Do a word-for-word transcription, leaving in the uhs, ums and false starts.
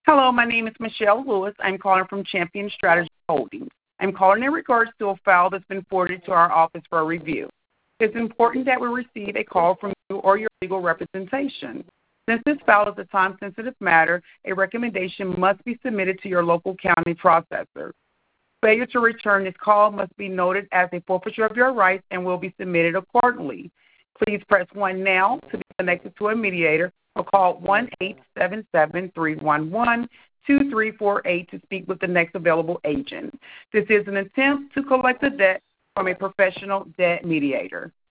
Hello, my name is Michelle Lewis. I'm calling from Champion Strategy Holdings. I'm calling in regards to a file that's been forwarded to our office for a review. It's important that we receive a call from you or your legal representation. Since this file is a time-sensitive matter, a recommendation must be submitted to your local county processor. Failure to return this call must be noted as a forfeiture of your rights and will be submitted accordingly. Please press one now to be connected to a mediator or call one eight seven seven, three one one, two three four eight to speak with the next available agent. This is an attempt to collect a debt from a professional debt mediator.